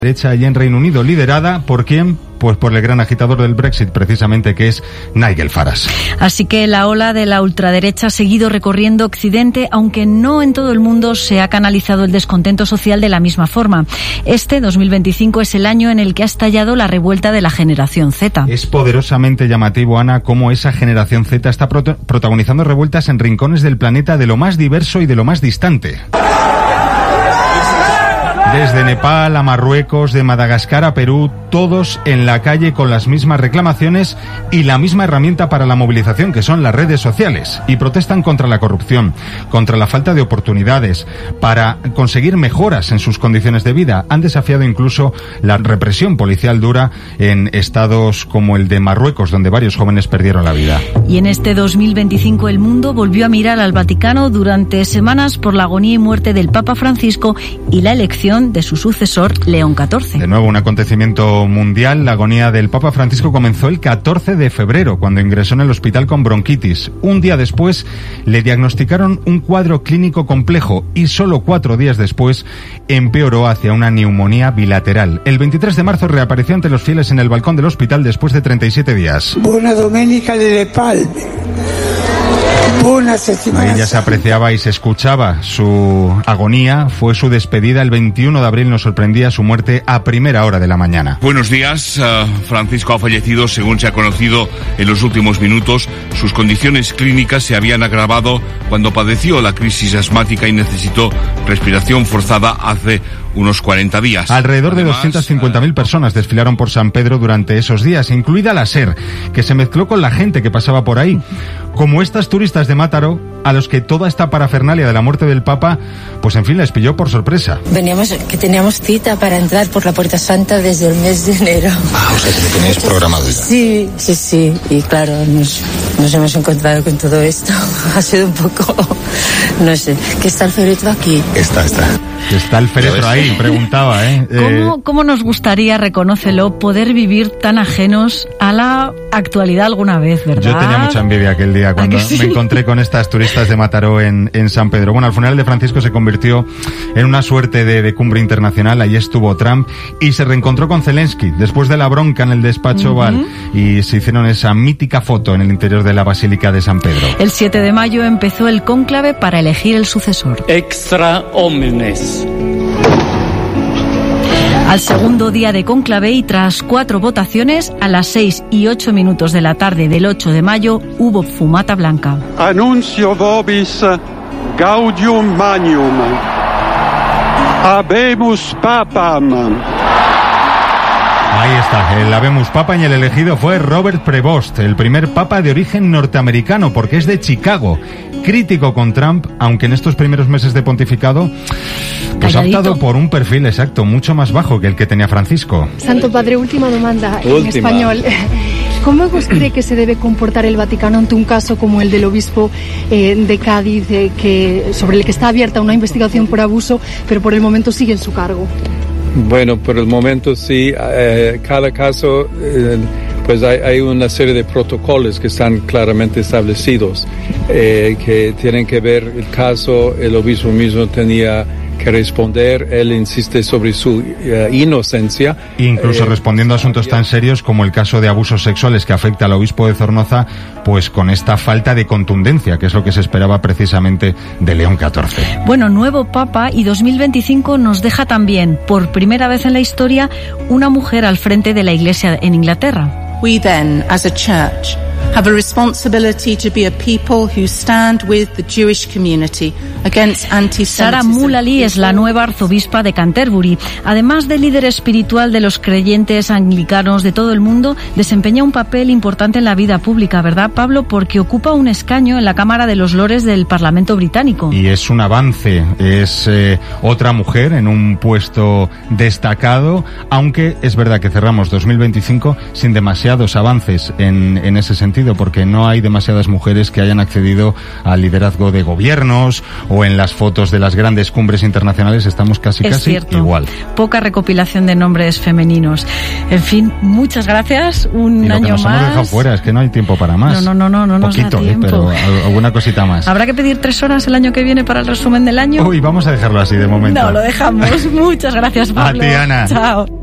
Derecha y en Reino Unido, liderada ¿por quién? Pues por el gran agitador del Brexit, precisamente, que es Nigel Farage. Así que la ola de la ultraderecha ha seguido recorriendo Occidente, aunque no en todo el mundo se ha canalizado el descontento social de la misma forma. Este 2025 es el año en el que ha estallado la revuelta de la generación Z. Es poderosamente llamativo, Ana, cómo esa generación Z está protagonizando revueltas en rincones del planeta de lo más diverso y de lo más distante. Desde Nepal a Marruecos, de Madagascar a Perú, todos en la calle con las mismas reclamaciones y la misma herramienta para la movilización, que son las redes sociales, y protestan contra la corrupción, contra la falta de oportunidades, para conseguir mejoras en sus condiciones de vida. Han desafiado incluso la represión policial dura en estados como el de Marruecos, donde varios jóvenes perdieron la vida. Y en este 2025 el mundo volvió a mirar al Vaticano durante semanas por la agonía y muerte del Papa Francisco y la elección de su sucesor, León XIV. De nuevo, un acontecimiento mundial. La agonía del Papa Francisco comenzó el 14 de febrero, cuando ingresó en el hospital con bronquitis. Un día después le diagnosticaron un cuadro clínico complejo y solo 4 días después empeoró hacia una neumonía bilateral. El 23 de marzo reapareció ante los fieles en el balcón del hospital después de 37 días. Buona domenica delle Palme. Ahí ya se apreciaba y se escuchaba su agonía. Fue su despedida. El 21 de abril nos sorprendía su muerte a primera hora de la mañana. Buenos días. Francisco ha fallecido, según se ha conocido en los últimos minutos. Sus condiciones clínicas se habían agravado cuando padeció la crisis asmática y necesitó respiración forzada hace unos 40 días. Alrededor de 250.000 personas desfilaron por San Pedro durante esos días, incluida la SER, que se mezcló con la gente que pasaba por ahí. Como estas turistas de Mataró, a los que toda esta parafernalia de la muerte del Papa, pues en fin, les pilló por sorpresa. Teníamos cita para entrar por la Puerta Santa desde el mes de enero. O sea, que lo teníais programado ya. Sí. Y claro, nos hemos encontrado con todo esto. Ha sido un poco, no sé, ¿qué está el féretro aquí? Está el féretro ahí, preguntaba, ¿Cómo nos gustaría, reconócelo, poder vivir tan ajenos a la actualidad alguna vez, verdad? Yo tenía mucha envidia aquel día cuando me encontré con estas turistas de Mataró en San Pedro. Bueno, el funeral de Francisco se convirtió en una suerte de cumbre internacional. Allí estuvo Trump y se reencontró con Zelensky después de la bronca en el despacho Oval, y se hicieron esa mítica foto en el interior de la Basílica de San Pedro. El 7 de mayo empezó el cónclave para elegir el sucesor. Extra omnes. Al segundo día de cónclave y tras 4 votaciones, a las 6 y 8 minutos de la tarde del 8 de mayo, hubo fumata blanca. Annuncio vobis gaudium magnum. Habemus papam. Ahí está, el Habemus Papa, y el elegido fue Robert Prevost, el primer papa de origen norteamericano, porque es de Chicago. Crítico con Trump, aunque en estos primeros meses de pontificado pues ha optado por un perfil exacto, mucho más bajo que el que tenía Francisco. Santo Padre, última demanda en español. ¿Cómo vos cree que se debe comportar el Vaticano ante un caso como el del obispo de Cádiz, sobre el que está abierta una investigación por abuso, pero por el momento sigue en su cargo? Bueno, por el momento sí. Cada caso, pues hay una serie de protocolos que están claramente establecidos, que tienen que ver el caso. El obispo mismo tenía que responder, él insiste sobre su inocencia. Incluso respondiendo a asuntos tan serios como el caso de abusos sexuales que afecta al obispo de Zornoza, pues con esta falta de contundencia, que es lo que se esperaba precisamente de León XIV. Bueno, nuevo Papa, y 2025 nos deja también, por primera vez en la historia, una mujer al frente de la Iglesia en Inglaterra. We then, as a church, have a responsibility to be a people who stand with the Jewish community against anti-Semitism. Sarah Mullally es la nueva arzobispa de Canterbury. Además de líder espiritual de los creyentes anglicanos de todo el mundo, desempeña un papel importante en la vida pública, ¿verdad, Pablo? Porque ocupa un escaño en la Cámara de los Lores del Parlamento británico. Y es un avance, es otra mujer en un puesto destacado, aunque es verdad que cerramos 2025 sin demasiados avances en ese sentido. parecido, porque no hay demasiadas mujeres que hayan accedido al liderazgo de gobiernos o en las fotos de las grandes cumbres internacionales estamos casi igual. Poca recopilación de nombres femeninos. En fin, muchas gracias. Un año más. Nos hemos dejado fuera, es que no hay tiempo para más. No nos da tiempo. Pero alguna cosita más. ¿Habrá que pedir 3 horas el año que viene para el resumen del año? Uy, vamos a dejarlo así de momento. No, lo dejamos. Muchas gracias, Pablo. A ti, Ana. Chao.